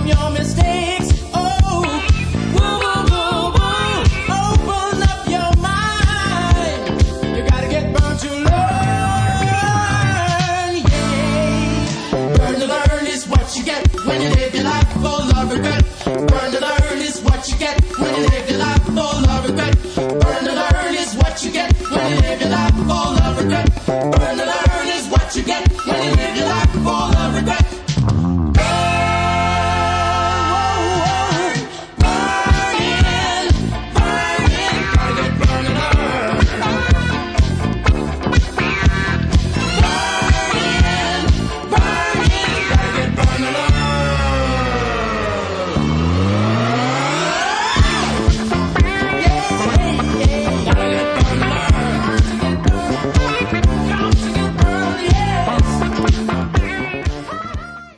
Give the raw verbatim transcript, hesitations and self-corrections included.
your mistakes. Oh, whoa, whoa, whoa, whoa. Open up your mind. You gotta get burned to learn, yeah. Burn to learn is what you get when you live your life full of regret. Burn to learn is what you get when you live your life full of regret. Burn to learn is what you get when you live your life full of regret. Burn to